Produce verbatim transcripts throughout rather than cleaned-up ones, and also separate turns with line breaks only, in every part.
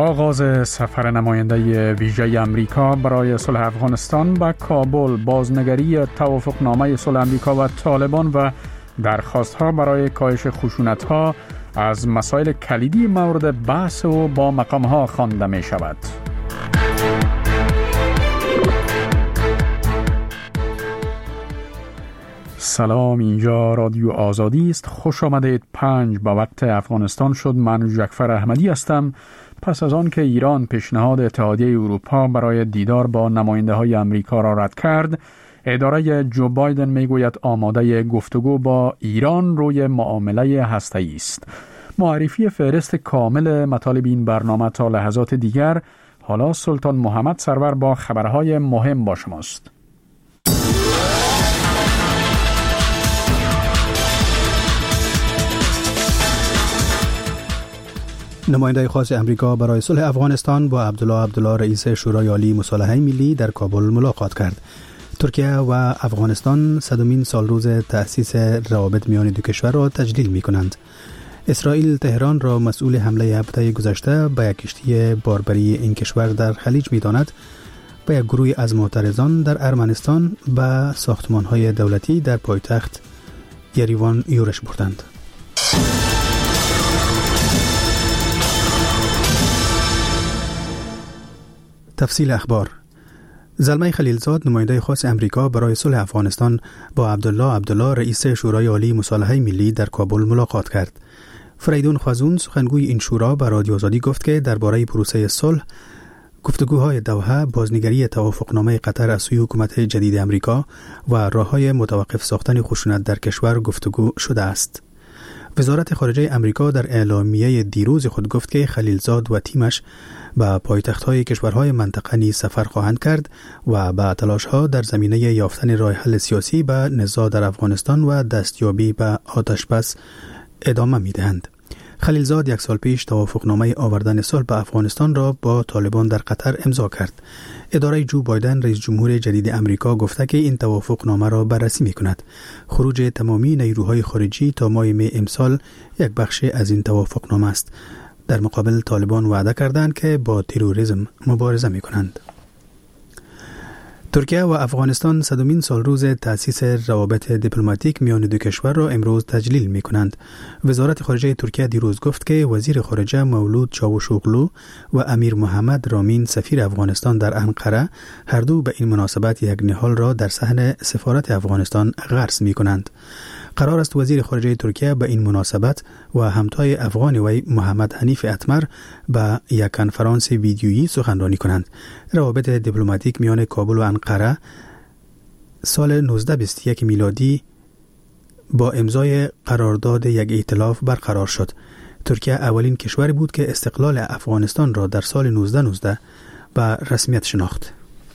آغاز سفر نماینده ویژه امریکا برای صلح افغانستان به کابل، بازنگری توافقنامه صلح امریکا و طالبان و درخواست‌ها برای کاهش خشونت‌ها از مسائل کلیدی مورد بحث و با مقام‌ها خوانده می‌شود. سلام، اینجا رادیو آزادی است. خوش آمدید. پنج با وقت افغانستان شد. من جعفر احمدی هستم. پس از آن که ایران پیشنهاد اتحادیه اروپا برای دیدار با نماینده های امریکا را رد کرد، اداره جو بایدن میگوید آماده گفتگو با ایران روی معامله هسته‌ای است. معرفی فهرست کامل مطالب این برنامه تا لحظات دیگر. حالا سلطان محمد سرور با خبرهای مهم با شماست.
نماینده خاص امریکا برای صلح افغانستان با عبدالله عبدالله رئیس شورای عالی مصالحه ملی در کابل ملاقات کرد. ترکیه و افغانستان صدمین سال روز تأسیس روابط میان دو کشور را تجلیل می کنند. اسرائیل تهران را مسئول حمله هفته گذشته به یک کشتی باربری این کشور در خلیج می داند. به یک گروه از معترضان در ارمنستان به ساختمان‌های دولتی در پایتخت یریوان یورش بردند. تفصیل اخبار. زلمه خلیلزاد نماینده خاص امریکا برای صلح افغانستان با عبدالله عبدالله رئیس شورای عالی مصالحه ملی در کابل ملاقات کرد. فریدون خوازون سخنگوی این شورا به رادیو آزادی گفت که درباره پروسه صلح، گفتگوهای دوحه، بازنگری توافقنامه قطر از سوی حکومت جدید امریکا و راههای متوقف ساختن خشونت در کشور گفتگو شده است. وزارت خارجه امریکا در اعلامیه دیروز خود گفت که خلیلزاد و تیمش به پایتخت‌های کشورهای منطقه نیز سفر خواهند کرد و به تلاش‌ها در زمینه یافتن راه حل سیاسی به نزاع در افغانستان و دستیابی به آتش‌بس ادامه می‌دهند. خلیلزاد یک سال پیش توافقنامه آوردن صلح به افغانستان را با طالبان در قطر امضا کرد. اداره جو بایدن رئیس جمهور جدید امریکا گفته که این توافقنامه را بررسی می‌کند. خروج تمامی نیروهای خارجی تا ماه می امسال یک بخش از این توافقنامه است. در مقابل طالبان وعده کردند که با تروریسم مبارزه می‌کنند. ترکیه و افغانستان صدمین سال روز تأسیس روابط دیپلماتیک میان دو کشور را امروز تجلیل می کنند. وزارت خارجه ترکیه دیروز گفت که وزیر خارجه مولود چاوشوغلو و امیر محمد رامین سفیر افغانستان در انقره هر دو به این مناسبت یک نهال را در صحن سفارت افغانستان غرس می کنند. قرار است وزیر خارجه ترکیه به این مناسبت و همتای افغان وی محمد حنیف اتمر به یک کنفرانس ویدیویی سخنرانی کنند. روابط دیپلماتیک میان کابل و انقره سال نوزده بیست و یک میلادی با امضای قرارداد یک ائتلاف برقرار شد. ترکیه اولین کشوری بود که استقلال افغانستان را در سال نوزده نوزده به رسمیت شناخت.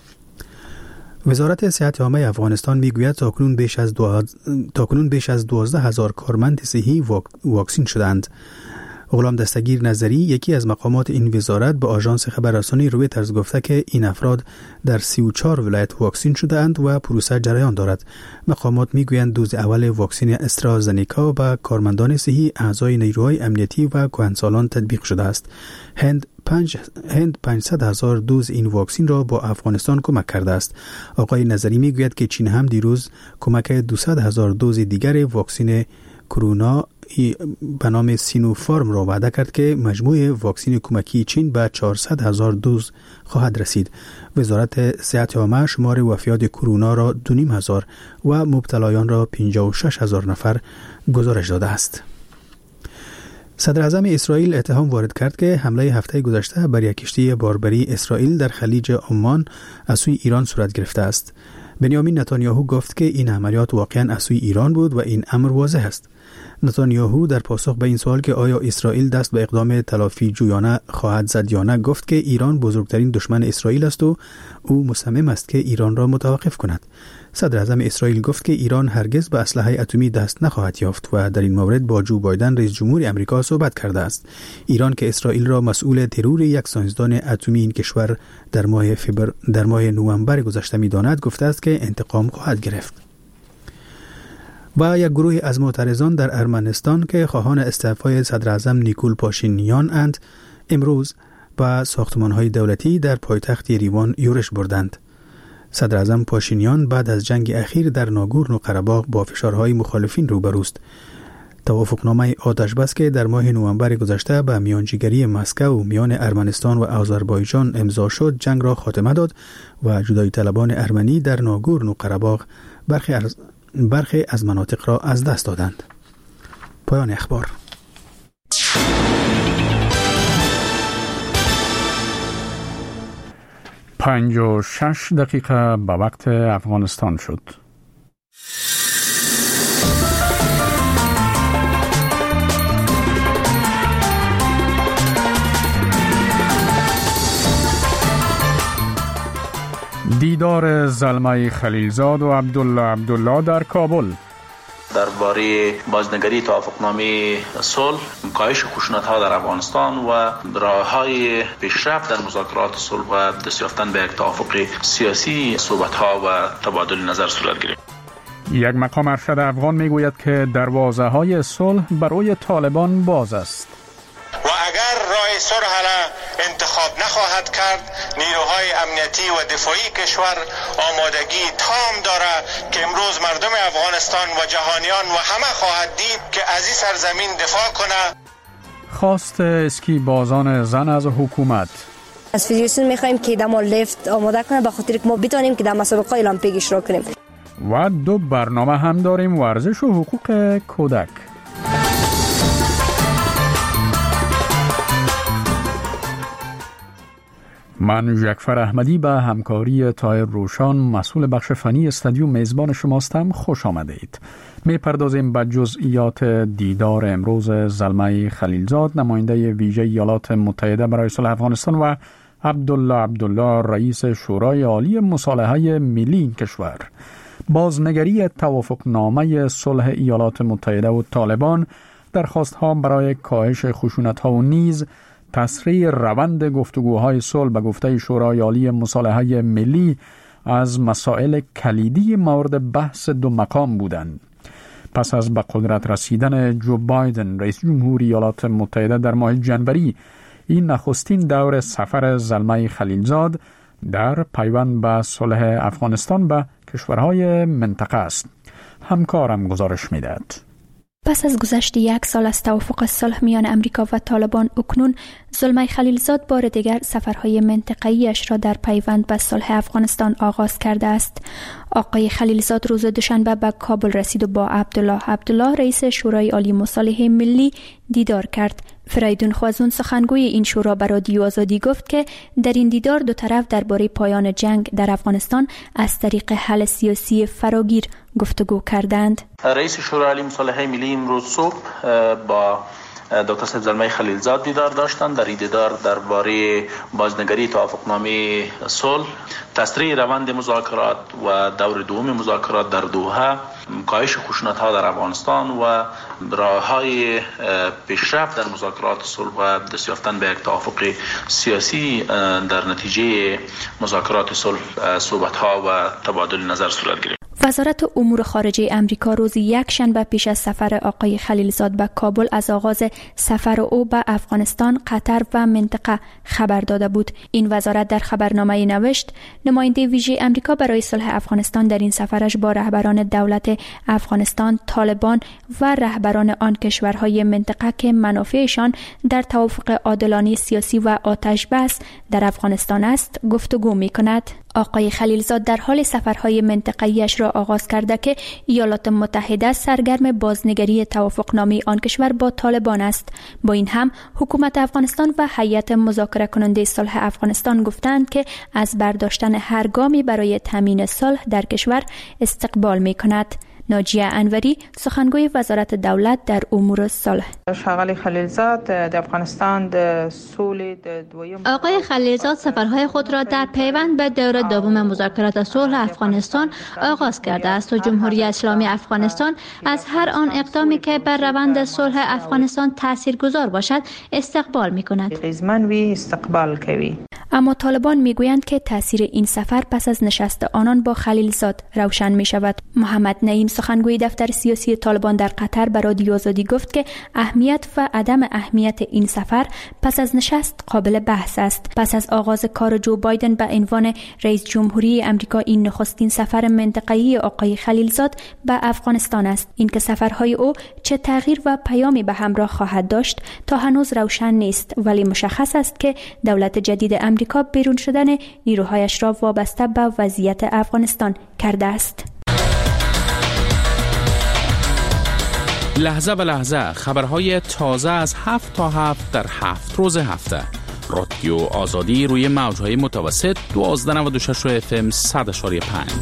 وزارت صحت عامه افغانستان میگوید تاکنون بیش از دو... تاکنون بیش از دوازده هزار کارمند صحی واک... واکسین شدند. غلام دستگیر نظری، یکی از مقامات این وزارت، به آژانس خبررسانی رویترز گفته که این افراد در سی و چهار ولایت واکسین شده‌اند و پروسه جریان دارد. مقامات میگویند دوز اول واکسن استرازنیکا به کارمندان صحی، اعضای نیروهای امنیتی و کهنسالان تطبیق شده است. هند پنج هند پانصد هزار دوز این واکسن را با افغانستان کمک کرده است. آقای نظری میگوید که چین هم دیروز کمک دویست هزار دوز دیگر واکسن کرونا به نام سینوفارم را وعده کرد که مجموع واکسن کمکی چین به چهارصد هزار دوز خواهد رسید. وزارت صحت عامه شمار وفیات کرونا را دو نیم هزار و مبتلایان را پنجاه و شش هزار نفر گزارش داده است. صدر اعظم اسرائیل اتهام وارد کرد که حمله هفته گذشته بر یک کشتی باربری اسرائیل در خلیج عمان از سوی ایران صورت گرفته است. بنیامین نتانیاهو گفت که این عملیات واقعا از سوی ایران بود و این امر واضح است. نتانیاهو در پاسخ به این سوال که آیا اسرائیل دست به اقدام تلافی جویانه خواهد زد یا نه، گفت که ایران بزرگترین دشمن اسرائیل است و او مصمم است که ایران را متوقف کند. صدر اعظم اسرائیل گفت که ایران هرگز به اسلحه اتمی دست نخواهد یافت و در این مورد با جو بایدن رئیس جمهور امریکا صحبت کرده است. ایران که اسرائیل را مسئول ترور یک ساینسدان اتمی این کشور در ماه فبر در ماه نوامبر گذشته می‌داند، گفته است که انتقام خواهد گرفت. و یک گروه از معترضان در ارمنستان که خواهان استعفای صدر اعظم نیکول پاشینیان اند، امروز و ساختمان‌های دولتی در پایتخت یریوان یورش بردند. صدر اعظم پاشینیان بعد از جنگ اخیر در ناگورنو قره‌باغ با فشارهای مخالفین روبروست. توافقنامه آتش‌بس که در ماه نوامبر گذشته به میانجیگری مسکو میان ارمنستان و آذربایجان امضا شد، جنگ را خاتمه داد و جدایی طلبان ارمنی در ناگورنو قره‌باغ برخی از برخی از مناطق را از دست دادند. پایان اخبار.
پنج و شش دقیقه به وقت افغانستان شد. دیدار زلمه خلیلزاد و عبدالله عبدالله در کابل.
درباره بازنگری توافقنامه صلح، کاهش خشونت‌ها در افغانستان و راه‌های پیشرفت در مذاکرات صلح و دست یافتن به یک توافق سیاسی، صحبت‌ها و تبادل نظر صورت گرفت.
یک مقام ارشد افغان میگوید که دروازه‌های صلح برای طالبان باز است.
و اگر راه صلح را انتخاب نخواهد کرد، نیروهای امنیتی و دفاعی کشور آمادگی تام داره که امروز مردم افغانستان و جهانیان و همه خواهد دید که از این سرزمین دفاع کنه.
خواست اسکی بازان زن از حکومت.
از فدراسیون میخوایم که دما لیفت آماده کنه به خاطر که ما بتونیم که در مسابقه المپیک اشتراک کنیم.
و دو برنامه هم داریم: ورزش و حقوق کودک. من جعفر احمدی به همکاری طاهر روشان مسئول بخش فنی استودیو میزبان شماستم. خوش آمدید. می پردازیم به جزئیات دیدار امروز زلمه خلیلزاد، نماینده ویژه ایالات متحده برای صلح افغانستان، و عبدالله عبدالله رئیس شورای عالی مصالحه ملی این کشور. بازنگری توافقنامه صلح ایالات متحده و طالبان، درخواست‌ها برای کاهش خشونت‌ها و نیز تسریع روند گفتگوهای صلح به گفته شورای عالی مصالحه ملی از مسائل کلیدی مورد بحث دو مقام بودند. پس از به قدرت رسیدن جو بایدن رئیس جمهوری ایالات متحده در ماه جنوری، این نخستین دور سفر زلمه خلیلزاد در پیوند به صلح افغانستان به کشورهای منطقه است. همکارم گزارش می‌دهد.
پس از گذشت یک سال از توافق صلح میان امریکا و طالبان، اکنون زلمه خلیلزاد بار دیگر سفرهای منطقه‌ایش را در پیوند به صلح افغانستان آغاز کرده است. آقای خلیلزاد روز دوشنبه به کابل رسید و با عبدالله عبدالله رئیس شورای عالی مصالحه ملی دیدار کرد. فریدون خوازون سخنگوی این شورا به رادیو آزادی گفت که در این دیدار دو طرف درباره پایان جنگ در افغانستان از طریق حل سیاسی فراگیر گفتگو کردند.
رئیس شورای عالی مصالحه ملی امروز صبح با دکتر صاحب زلمه خلیلزاد دیدار داشتند. در این دیدار درباره بازنگری توافقنامه صلح، تسریع روند مذاکرات و دور دوم مذاکرات در دوحه، کاهش خشونت‌ها در افغانستان و راه‌های پیشرفت در مذاکرات صلح و دست یافتن به یک توافق سیاسی در نتیجه مذاکرات صلح صحبت‌ها و تبادل نظر صورت گرفت.
وزارت امور خارجه امریکا روز یک شنبه پیش از سفر آقای خلیلزاد به کابل از آغاز سفر او به افغانستان، قطر و منطقه خبر داده بود. این وزارت در خبرنامه نوشت: نماینده ویژه امریکا برای صلح افغانستان در این سفرش با رهبران دولت افغانستان، طالبان و رهبران آن کشورهای منطقه که منافعشان در توافق عادلانه سیاسی و آتش بس در افغانستان است گفتگو می‌کند. آقای خلیلزاد در حال سفرهای منطقه‌ایش را آغاز کرده که ایالات متحده سرگرم بازنگری توافقنامه آن کشور با طالبان است. با این هم حکومت افغانستان و هیئت مذاکره کننده صلح افغانستان گفتند که از برداشتن هر گامی برای تامین صلح در کشور استقبال می‌کند. ناجیه انوری، سخنگوی وزارت دولت در امور صلح:
آقای خلیلزاد در افغانستان د صلح دویم
آقای خلیلزاد سفرهای خود را در پیوند به دور دوم مذاکرات صلح افغانستان آغاز کرده است و جمهوری اسلامی افغانستان از هر آن اقدامی که بر روند صلح افغانستان تاثیرگذار باشد استقبال می‌کند.
من وی استقبال کوي.
اما طالبان میگویند که تاثیر این سفر پس از نشست آنان با خلیلزاد روشن می شود. محمد نعیم سخنگوی دفتر سیاسی طالبان در قطر به رادیو آزادی گفت که اهمیت و عدم اهمیت این سفر پس از نشست قابل بحث است. پس از آغاز کار جو بایدن به عنوان رئیس جمهوری امریکا این نخستین سفر منطقه‌ای آقای خلیلزاد به افغانستان است. اینکه سفرهای او چه تغییر و پیامی به همراه خواهد داشت تا هنوز روشن نیست، ولی مشخص است که دولت جدید امریکا بیرون شدن نیروهایش را وابسته به وضعیت افغانستان کرده است.
لحظه به لحظه خبرهای تازه از هفت تا هفت در هفت روز هفته. رادیو آزادی روی موجهای متوسط دوازده نود و شش اف ام صد و پنج.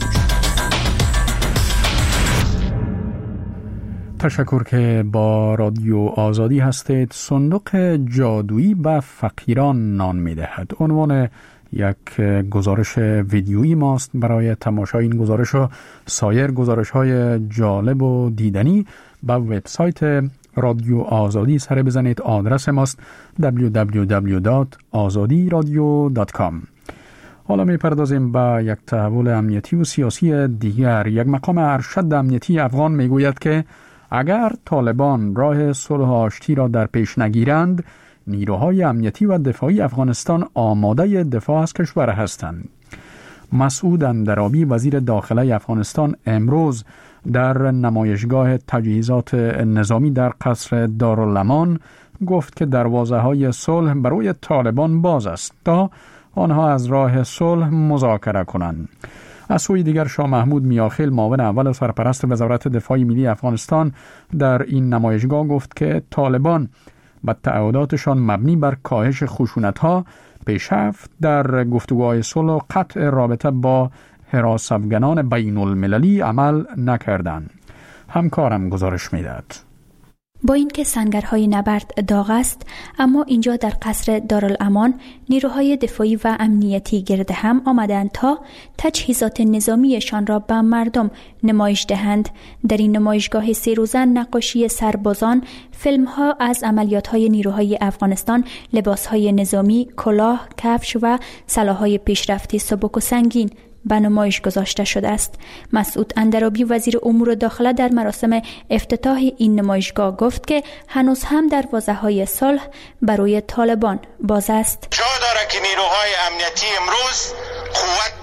تشکر که با رادیو آزادی هستید. صندوق جادویی به فقیران نان می دهد عنوان یک گزارش ویدیویی ماست. برای تماشای این گزارش و سایر گزارش های جالب و دیدنی به وبسایت رادیو آزادی سر بزنید. آدرس ماست دبلیو دبلیو دبلیو دات آزادی رادیو دات کام. حالا می پردازیم به یک تحول امنیتی و سیاسی دیگر. یک مقام ارشد امنیتی افغان می گوید که اگر طالبان راه صلح و آشتی را در پیش نگیرند، نیروهای امنیتی و دفاعی افغانستان آماده دفاع از کشور هستند. مسعود اندرابی وزیر داخله افغانستان امروز در نمایشگاه تجهیزات نظامی در قصر دارالامان گفت که دروازه های صلح برای طالبان باز است تا آنها از راه صلح مذاکره کنند. از سوی دیگر شاه محمود میاخیل معاون اول سرپرست وزارت دفاع ملی افغانستان در این نمایشگاه گفت که طالبان با تعهداتشان مبنی بر کاهش خشونت‌ها پیشرفت در گفتگوهای صلح و قطع رابطه با حراسافگنان بین المللی عمل نکردند. همکارم گزارش میدهد.
با اینکه سنگرهای نبرد داغ است، اما اینجا در قصر دارالامان نیروهای دفاعی و امنیتی گرد هم آمدند تا تجهیزات نظامیشان را به مردم نمایش دهند. در این نمایشگاه سه روزه نقاشی سربازان، فیلم‌ها از عملیات‌های نیروهای افغانستان، لباس‌های نظامی، کلاه، کفش و سلاح‌های پیشرفته سبک و سنگین به نمایش گذاشته شده است. مسعود اندرابی وزیر امور داخله در مراسم افتتاح این نمایشگاه گفت که هنوز هم دروازه‌های صلح برای طالبان باز است.
جا داره که نیروهای امنیتی امروز قوت،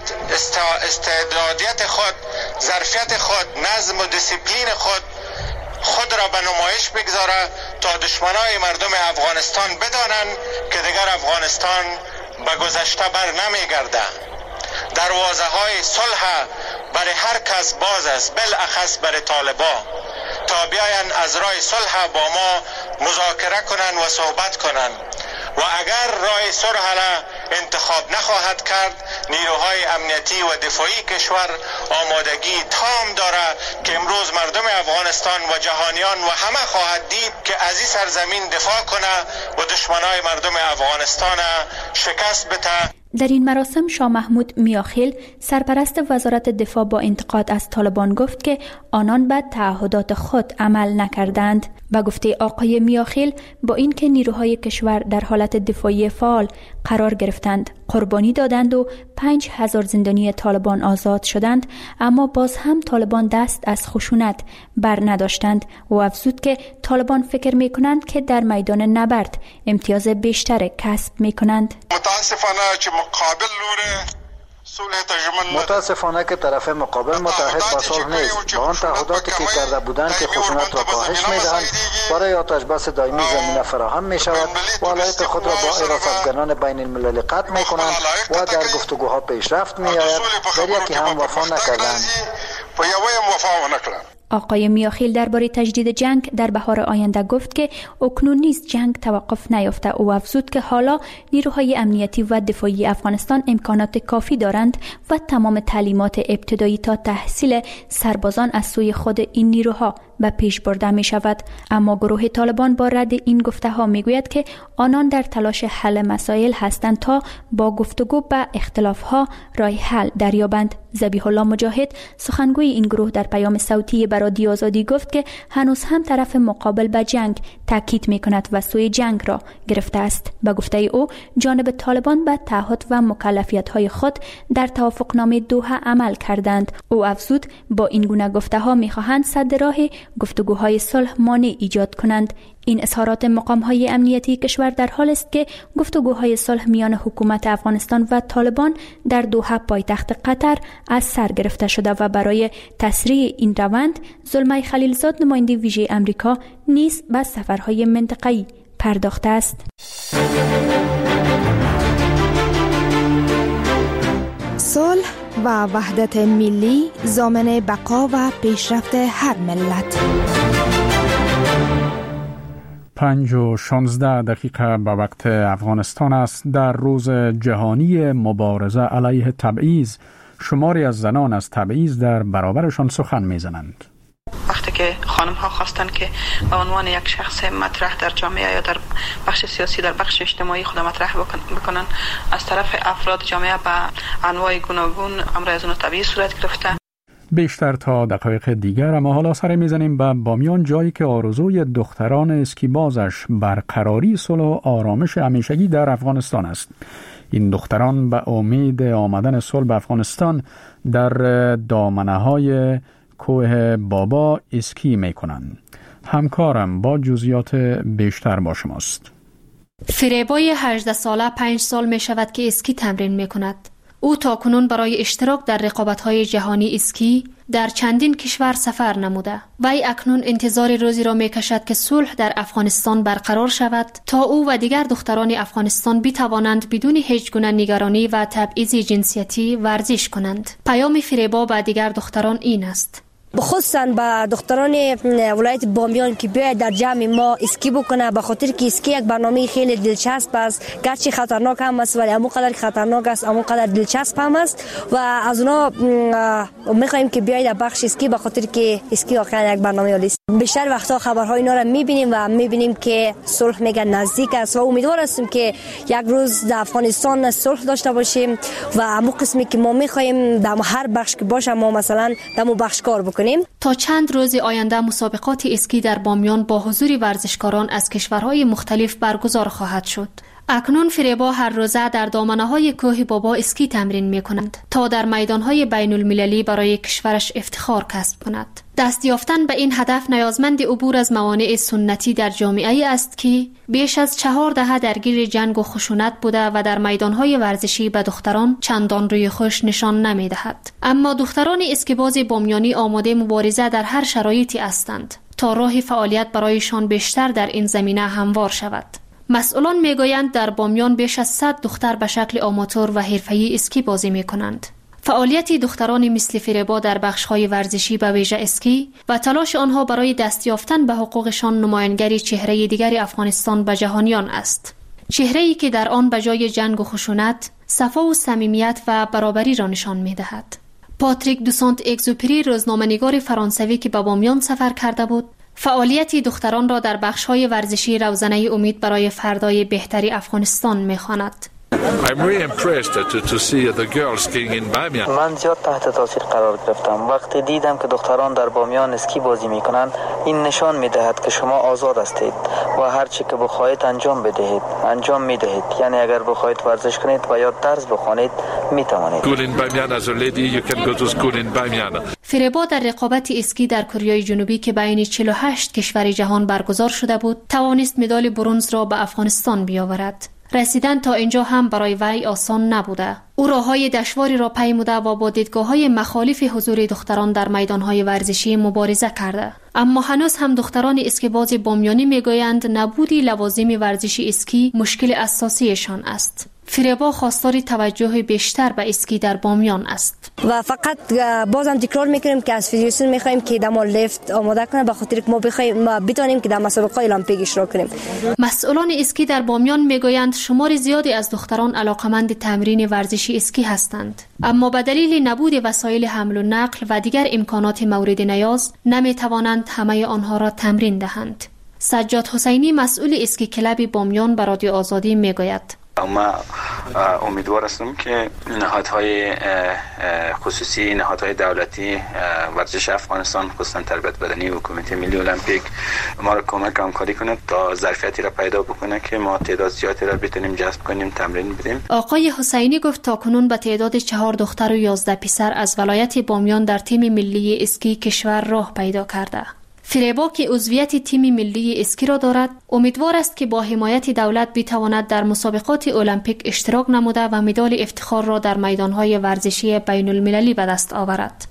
استعدادیت خود، ظرفیت خود، نظم و دیسیپلین خود خود را به نمایش بگذاره تا دشمنای مردم افغانستان بدانند که دیگر افغانستان به گذشته بر نمیگرده. دروازه های صلح برای هر کس باز است، بالاخص برای طالبا، تا بیاین از راه صلح با ما مذاکره کنن و صحبت کنن و اگر راه صلح را انتخاب نخواهد کرد، نیروهای امنیتی و دفاعی کشور آمادگی تام داره که امروز مردم افغانستان و جهانیان و همه خواهد دید که از این سرزمین دفاع کنه و دشمنای مردم افغانستان شکست بده.
در این مراسم شاه محمود میاخیل سرپرست وزارت دفاع با انتقاد از طالبان گفت که آنان به تعهدات خود عمل نکردند. و گفته آقای میاخیل با اینکه نیروهای کشور در حالت دفاعی فعال قرار گرفتند، قربانی دادند و پنج هزار زندانی طالبان آزاد شدند، اما باز هم طالبان دست از خشونت بر نداشتند و افزود که طالبان فکر می کنند که در میدان نبرد امتیاز بیشتر کسب می کنند.
متاسفانه که مقابل لوره
متاسفانه که طرف مقابل متحد با صلح نیست. با آن تعهداتی که کرده بودند که خشونت را کاهش می‌دهند، برای آتش بس دائمی زمینه فراهم می‌شود و علایق خود را با حراسافگنان بین المللی قطع می‌کنند و در گفتگوها پیشرفت می‌آید. در یکی هم وفا نکردند.
آقای میاخیل درباره تجدید جنگ در بهار آینده گفت که اکنون نیز جنگ توقف نیافته و افزود که حالا نیروهای امنیتی و دفاعی افغانستان امکانات کافی دارند و تمام تعلیمات ابتدایی تا تحصیل سربازان از سوی خود این نیروها به پیش برده می شود. اما گروه طالبان با رد این گفته ها می گوید که آنان در تلاش حل مسائل هستند تا با گفتگو به اختلاف ها راه حل دریابند. ذبیح الله مجاهد سخنگوی این گروه در پیام صوتی به به رادیو آزادی گفت که هنوز هم طرف مقابل به جنگ تاکید می‌کند و سوی جنگ را گرفته است. به گفته او جانب طالبان به تعهد و مکلفیت‌های خود در توافقنامه دوحه عمل کردند. او افزود با این گونه گفته‌ها می‌خواهند سد راه گفتگوهای صلح مانع ایجاد کنند. این اظهارات مقام‌های امنیتی کشور در حال است که گفتگوهای صلح میان حکومت افغانستان و طالبان در دوحه پایتخت قطر از سر گرفته شده و برای تسریع این روند زلمه خلیلزاد نماینده ویژه امریکا نیز به سفرهای منطقه‌ای پرداخته است.
صلح و وحدت ملی ضامن بقا و پیشرفت هر ملت.
پنج و شانزده دقیقه به وقت افغانستان است. در روز جهانی مبارزه علیه تبعیض شماری از زنان از تبعیض در برابرشان سخن میزنند.
وقتی که خانم ها خواستن که به عنوان یک شخص مطرح در جامعه یا در بخش سیاسی در بخش اجتماعی خود مطرح بکنن، از طرف افراد جامعه به انواع گوناگون امر از اون تبعیض صورت گرفته.
بیشتر تا دقایق دیگر، اما حالا سر میزنیم به بامیان، جایی که آرزوی دختران اسکیبازش برقراری صلح و آرامش همیشگی در افغانستان است. این دختران به امید آمدن صلح به افغانستان در دامنه‌های کوه بابا اسکی میکنند. همکارم با جزئیات بیشتر با شماست.
فریبای هجده ساله پنج سال می شود که اسکی تمرین می کند. او تاکنون برای اشتراک در رقابت‌های جهانی اسکی در چندین کشور سفر نموده. وی اکنون انتظار روزی را می‌کشد که صلح در افغانستان برقرار شود تا او و دیگر دختران افغانستان بتوانند بدون هیچ گونه نگرانی و تبعیض جنسیتی ورزش کنند. پیام فریبا به دیگر دختران این است:
خصوصا به دختران ولایت بامیان که بیاید در جمع ما اسکی بکنه، به خاطر که اسکی یک برنامه خیلی دلچسب است، گرچه خطرناک هم است ولی همون قدر خطرناک است همون قدر دلچسب هم است و از اونا میخوایم که بیاید در بخش اسکی، به خاطر که اسکی واقعا یک برنامه عالی است. بیشتر وقتا خبرهای اینا را میبینیم و میبینیم که صلح میگن نزدیک است و امیدوار هستیم که یک روز در افغانستان صلح داشته باشیم و همون قسمی که ما میخوایم در هر بخش که باشه ما مثلا در مو بخش کار بکنیم.
تا چند روز آینده مسابقات اسکی در بامیان با حضور ورزشکاران از کشورهای مختلف برگزار خواهد شد. اکنون فریبا هر روزه در دامنه‌های کوه بابا اسکی تمرین می‌کند تا در میدان‌های بین‌المللی برای کشورش افتخار کسب کند. دست یافتن به این هدف نیازمند عبور از موانع سنتی در جامعه است که بیش از چهار دهه درگیر جنگ و خشونت بوده و در میدان‌های ورزشی به دختران چندان روی خوش نشان نمی‌دهد. اما دختران اسکیباز بامیانی آماده مبارزه در هر شرایطی هستند تا راه فعالیت برایشان بیشتر در این زمینه هموار شود. مسئولان میگویند در بامیان بیش از صد دختر به شکل آماتور و حرفه‌ای اسکی بازی میکنند. فعالیت دختران مثل فریبا در بخش‌های ورزشی به ویژه اسکی و تلاش آنها برای دست یافتن به حقوقشان نمایانگری چهره دیگر افغانستان به جهانیان است. چهره‌ای که در آن به جای جنگ و خشونت، صفا و صمیمیت و برابری را نشان می‌دهد. پاتریک دو سانت اگزوپری، روزنامه‌نگار فرانسوی که به بامیان سفر کرده بود، فعالیت دختران را در بخش‌های ورزشی روزنه امید برای فردای بهتری افغانستان می‌خواند.
I'm really impressed to, to see the girls skiing in Bamiyan.
من زیاد تحت تاثیر قرار گرفتم وقتی دیدم که دختران در بامیان اسکی بازی میکنند. این نشان میدهد که شما آزاد هستید و هر چی که بخواهید انجام بدهید انجام میدهید. یعنی اگر بخواهید ورزش کنید و یا درس بخوانید میتوانید.
School in Bamiyan as a lady you can go to school in Bamiyan.
فریبا در رقابت اسکی در کره جنوبی که بین چهل و هشت کشور جهان برگزار شده بود، توانست مدال برنز را به افغانستان بیاورد. رسیدن تا اینجا هم برای وی آسان نبوده. او راههای دشواری را پیموده و با دیدگاه‌های مخالف حضور دختران در میدان‌های ورزشی مبارزه کرده. اما هنوز هم دختران اسکیباز بامیانی میگویند نبود لوازم ورزشی اسکی مشکل اساسیشان است. فریبا خواستار توجه بیشتر به اسکی در بامیان است
و فقط بازم تکرار میکنیم که از فدراسیون میخوایم که دما لیفت آماده کنه به خاطر که ما بخوایم ما بتونیم که در مسابقات المپیک اشتراک کنیم.
مسئولان اسکی در بامیان میگویند شمار زیادی از دختران علاقمند تمرین ورزشی اسکی هستند، اما به دلیل نبود وسایل حمل و نقل و دیگر امکانات مورد نیاز نمیتوانند همه آنها را تمرین دهند. سجاد حسینی مسئول اسکی کلب بامیان به رادیو آزادی میگوید
ما امیدوار هستم که نهادهای خصوصی، نهادهای دولتی، ورزش افغانستان، خصوصا تربیت بدنی و کمیته ملی المپیک ما را کمک همکاری کنه تا ظرفیتی را پیدا بکنه که ما تعداد زیادی را بتونیم جذب کنیم، تمرین بدیم.
آقای حسینی گفت تاکنون به تعداد چهار دختر و یازده پسر از ولایت بامیان در تیم ملی اسکی کشور راه پیدا کرده. فریبا که عضویت تیم ملی اسکی را دارد، امیدوار است که با حمایت دولت بتواند در مسابقات المپیک اشتراک نموده و مدال افتخار را در میدانهای ورزشی بین المللی به دست آورد.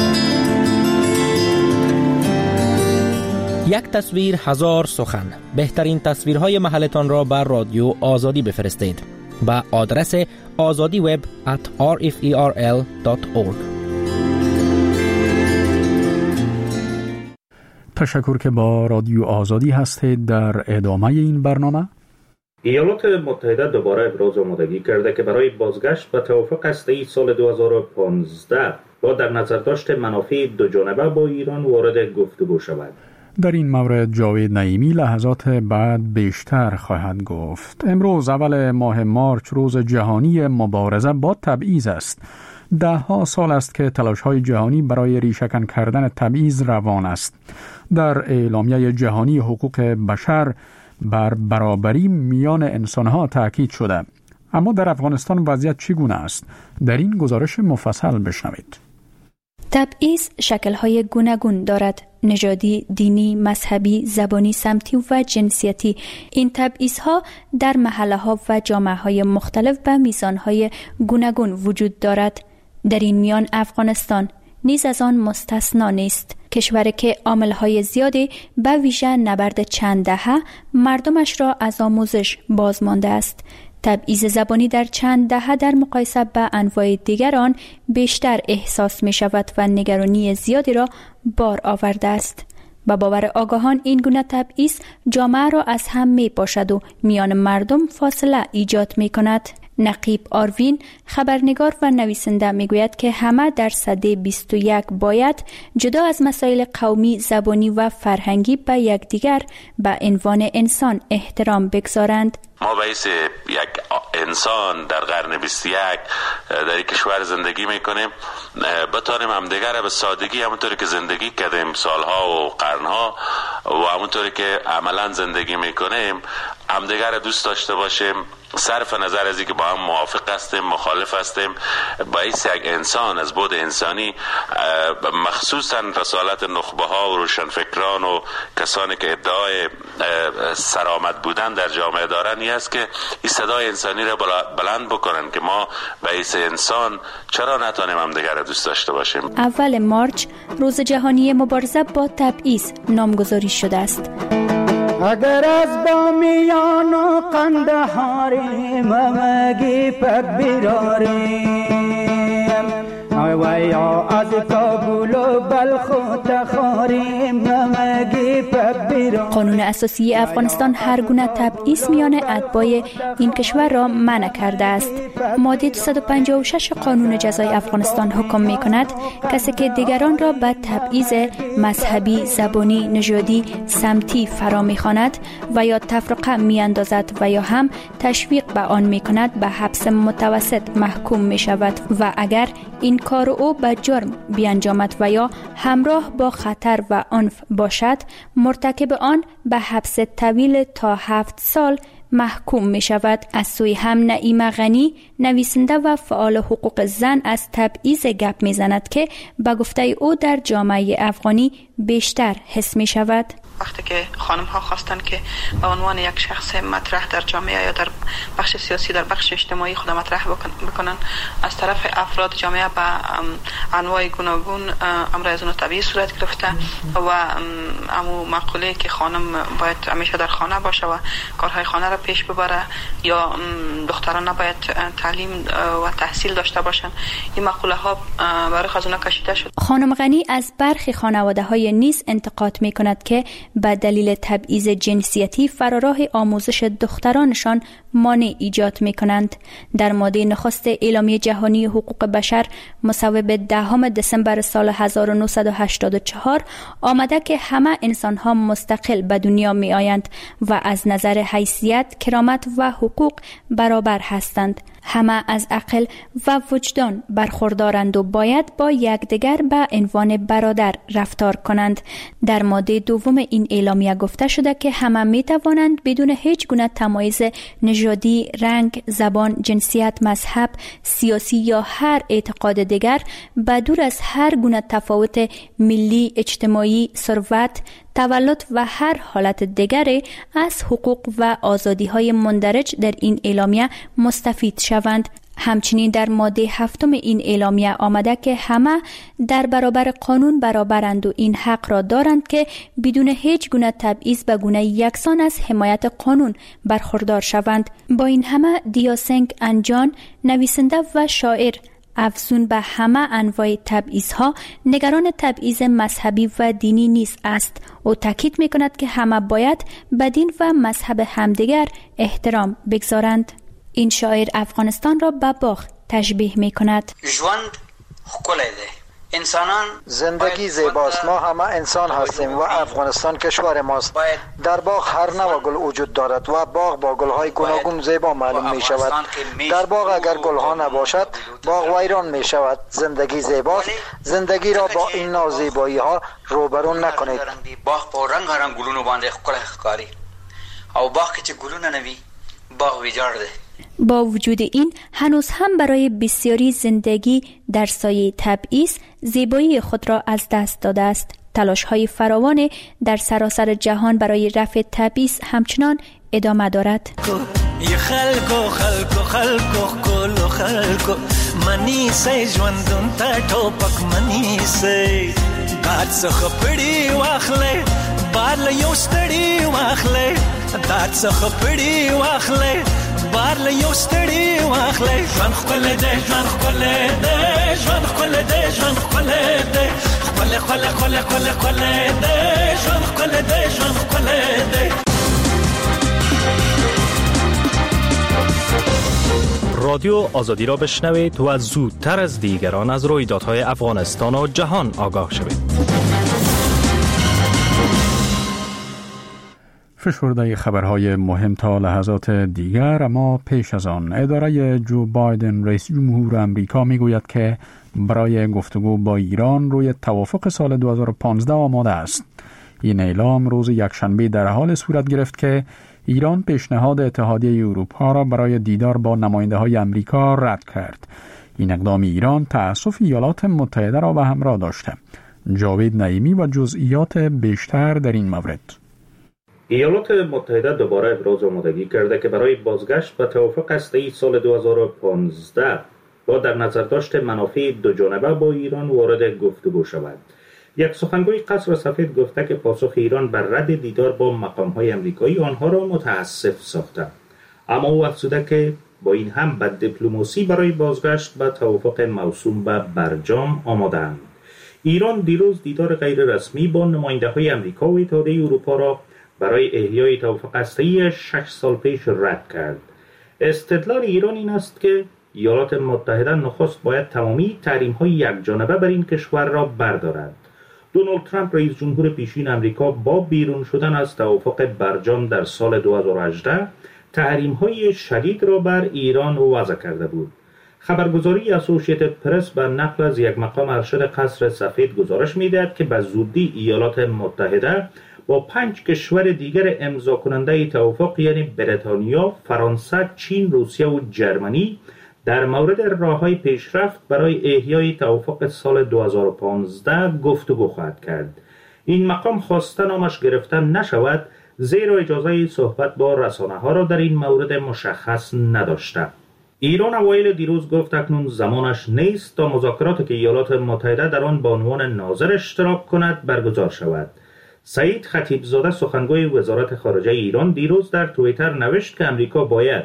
یک تصویر هزار سخن. بهترین تصویرهای محلتان را بر رادیو آزادی بفرستید با آدرس آزادی وب ات آر اف ای آر ال دات اورگ.
تشکر که با رادیو آزادی هستید. در ادامه این برنامه
ایالات متحده دوباره ابراز آمادگی کرده که برای بازگشت به توافق هسته‌ای سال دو هزار و پانزده با در نظر داشت منافع دو جانبه با ایران وارد گفتگو شود.
در این مورد جاوید نعیمی لحظات بعد بیشتر خواهد گفت. امروز اول ماه مارچ روز جهانی مبارزه با تبعیض است. ده ها سال است که تلاش‌های جهانی برای ریشه‌کن کردن تبعیض روان است. در اعلامیه جهانی حقوق بشر بر برابری میان انسان‌ها تاکید شده. اما در افغانستان وضعیت چگونه است؟ در این گزارش مفصل بشنوید.
تبعیض شکل‌های گوناگون دارد: نژادی، دینی، مذهبی، زبانی، سمتی و جنسیتی. این تبعیض‌ها در محله‌ها و جامعه‌های مختلف به میزان‌های گوناگون وجود دارد. در این میان افغانستان نیز از آن مستثنا نیست. کشوری که عامل‌های زیادی به ویژه نبرد چند دهه مردمش را از آموزش باز مانده است. تبعیض زبانی در چند دهه در مقایسه با انواع دیگر آن بیشتر احساس می شود و نگرانی زیادی را بار آورده است. با باور آگاهان این گونه تبعیض جامعه را از هم می پاشد و میان مردم فاصله ایجاد می کند. نقیب آروین خبرنگار و نویسنده می گوید که همه در سده بیست و یک باید جدا از مسائل قومی، زبانی و فرهنگی به یکدیگر به عنوان انسان احترام بگذارند.
ما باعث یک انسان در قرن بیست و یک در یک کشور زندگی میکنیم، بتانیم همدیگر را به سادگی همونطوری که زندگی کردیم سالها و قرنها و همونطوری که عملا زندگی میکنیم همدیگر را دوست داشته باشیم، صرف نظر از اینکه با هم موافق هستیم مخالف هستیم. باعث یک انسان از بود انسانی، مخصوصا رسالت نخبه ها و روشنفکران و کسانی که ادعای سرآمد بودن در جامعه دارن این است که این صدای انسانی را بلند بکنن که ما باعث انسان چرا نتونیم همدیگر را دوست داشته باشیم.
اول مارچ روز جهانی مبارزه با تبعیض نامگذاری شده است.
اگر از بامیان و قندهاری ممگی پک بیراریم ویا از کابل و بلخ و تخاریم ممگی پک بیراریم.
قانون اساسی افغانستان هر گونه تبعیض میان اتباع این کشور را منع کرده است. ماده دویست و پنجاه و شش قانون جزای افغانستان حکم می کند کسی که دیگران را به تبعیض مذهبی، زبانی، نژادی، سمتی فرا می خواند و یا تفرقه می اندازد و یا هم تشویق به آن می کند به حبس متوسط محکوم می شود و اگر این کار او به جرم بیانجامد و یا همراه با خطر و عنف باشد مرتکب آن به حبس طویل تا هفت سال محکوم می شود. از سوی هم نعیم غنی نویسنده و فعال حقوق زن از تبعیض گپ می زند که به گفته او در جامعه افغانی بیشتر حس می شود.
وقتی که خانم ها خواستن که به عنوان یک شخص مطرح در جامعه یا در بخش سیاسی در بخش اجتماعی خود مطرح بکنن از طرف افراد جامعه به انواع گوناگون امر از اون طبیعی صورت گرفته و امو مقوله که خانم باید همیشه در خانه باشه و کارهای خانه را پیش ببره یا دختران نباید تعلیم و تحصیل داشته باشند. این مقوله ها برای از اونها کشیده شد.
خانم غنی از برخی خانواده های نیز انتقاد می کند که به دلیل تبعیض جنسیتی فراراه آموزش دخترانشان مانع ایجاد می کنند. در ماده نخست اعلامیه جهانی حقوق بشر مصوب دهم دسامبر سال هزار و نهصد و هشتاد و چهار آمده که همه انسان ها مستقل به دنیا می آیند و از نظر حیثیت، کرامت و حقوق برابر هستند. همه از عقل و وجدان برخوردارند و باید با یکدیگر به عنوان برادر رفتار کنند. در ماده دوم این اعلامیه گفته شده که همه می توانند بدون هیچ گونه تمایز نژادی، رنگ، زبان، جنسیت، مذهب، سیاسی یا هر اعتقاد دیگر به دور از هر گونه تفاوت ملی، اجتماعی، ثروت، تولد و هر حالت دیگری از حقوق و آزادی‌های مندرج در این اعلامیه مستفید شوند. همچنین در ماده هفتم این اعلامیه آمده که همه در برابر قانون برابرند و این حق را دارند که بدون هیچ گونه تبعیض به گونه یکسان از حمایت قانون برخوردار شوند. با این همه دیاسنگ انجان، نویسنده و شاعر، افزون به همه انواع تبعیض‌ها نگران تبعیض مذهبی و دینی نیز است. او تاکید می‌کند که همه باید به دین و مذهب همدیگر احترام بگذارند. این شاعر افغانستان را به باغ تشبیه می‌کند.
ژوند ښکلی دی. انسانان
زندگی زیباست. ما همه انسان هستیم و افغانستان کشور ماست. در باغ هر نوع گل وجود دارد و باغ با گلهای گوناگون زیبا معلوم می شود. در باغ اگر گلها نباشد باغ ویران می شود. زندگی زیباست. زندگی را با این نوع زیبایی ها روبرو نکنید.
باغ په رنگ رنگ ګلونو باندې ښکلی ښکاري او باغ کې چې ګلونه نه وي باغ ویجاړ دی.
با وجود این هنوز هم برای بسیاری زندگی در سایه تبعیض زیبایی خود را از دست داده است. تلاش‌های فراوان در سراسر جهان برای رفع تبعیض همچنان ادامه دارد.
خلکو خلکو خلکو کولو خلکو منی سې ژوندون ته ټوپک منی سې دات څخه پړی واخلې بار له یو ستړي واخلې دات څخه پړی واخلې بار له یو ستړي واخلې ژوند خپل دې ژوند خپل دې ژوند خپل دې ژوند خپل دې خپل خپل خپل خپل خپل دې ژوند خپل دې ژوند خپل دې.
رادیو آزادی را بشنوید و زودتر از دیگران از رویدادهای افغانستان و جهان آگاه شوید.
فشرده خبرهای مهم تا لحظات دیگر، اما پیش از آن اداره جو بایدن رئیس جمهور امریکا میگوید که برای گفتگو با ایران روی توافق سال دو هزار و پانزده آماده است. این اعلام روز یکشنبه در حال صورت گرفت که ایران پیشنهاد اتحادیه اروپا را برای دیدار با نماینده های امریکا رد کرد. این اقدام ایران تأسف ایالات متحده را به همراه داشته. جاوید نعیمی و جزئیات بیشتر در این مورد.
ایالات متحده دوباره ابراز آمادگی کرده که برای بازگشت به توافق هسته‌ای سال دو هزار و پانزده با در نظر داشت منافع دو جانبه با ایران وارد گفتگو شود. یک سخنگوی قصر سفید گفته که پاسخ ایران بر رد دیدار با مقام‌های آمریکایی آنها را متاسف ساخته، اما او افزوده که با این هم به دیپلماسی برای بازگشت به توافق موسوم به برجام آماده‌اند. ایران دیروز دیدار غیر رسمی با نماینده‌های آمریکا و اتحادیه اروپا را برای احیای توافق هسته‌ای شش سال پیش رد کرد. استدلال ایران این است که ایالات متحده نخست باید تمامی تحریم‌های یکجانبه بر این کشور را بردارد. دونالد ترامپ رئیس جمهور پیشین آمریکا با بیرون شدن از توافق برجام در سال دو هزار و هجده تحریم‌های شدید را بر ایران وضع کرده بود. خبرگزاری اسوسییتد پرس به نقل از یک مقام ارشد قصر سفید گزارش می‌دهد که به زودی ایالات متحده با پنج کشور دیگر امضا کننده توافق یعنی بریتانیا، فرانسه، چین، روسیه و جرمنی در مورد راه‌های پیشرفت برای احیای توافق سال دو هزار و پانزده گفتگو خواهد کرد. این مقام خواسته نامش گرفته نشود زیرا اجازه صحبت با رسانه‌ها را در این مورد مشخص نداشته. ایران اوایل دیروز گفت اکنون زمانش نیست تا مذاکراتی که ایالات متحده در آن به عنوان ناظر اشتراک کند برگزار شود. سعید خطیبزاده سخنگوی وزارت خارجه ایران دیروز در توییتر نوشت که امریکا باید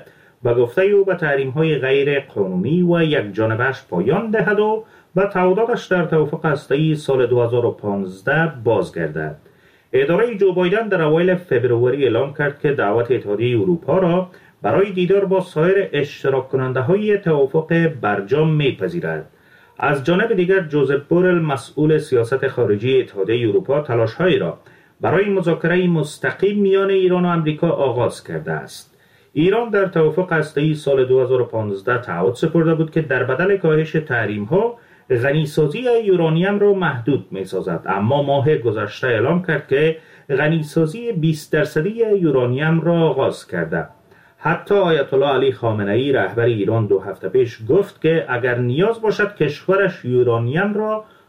به گفته او به تحریم‌های غیر قانونی و یک جانبه‌اش پایان دهد و به تعهداتش در توافق هسته‌ای سال دو هزار و پانزده بازگردد. اداره جو بایدن در اوایل فوریه اعلام کرد که دعوت اتحادیه اروپا را برای دیدار با سایر اشتراک کننده های توافق برجام میپذیرد. از جانب دیگر جوزف بورل مسئول سیاست خارجی اتحادیه اروپا تلاش‌هایی را برای مذاکره مستقیم میان ایران و آمریکا آغاز کرده است. ایران در توافق هسته‌ای سال دو هزار و پانزده تعهد سپرده بود که در بدل کاهش تحریم‌ها غنیسازی یورانیم را محدود می‌سازد، اما ماه گذشته اعلام کرد که غنیسازی بیست درصدی یورانیم را آغاز کرده. حتی آیت الله علی خامنه‌ای رهبر ایران دو هفته پیش گفت که اگر نیاز باشد کشورش یورانیم را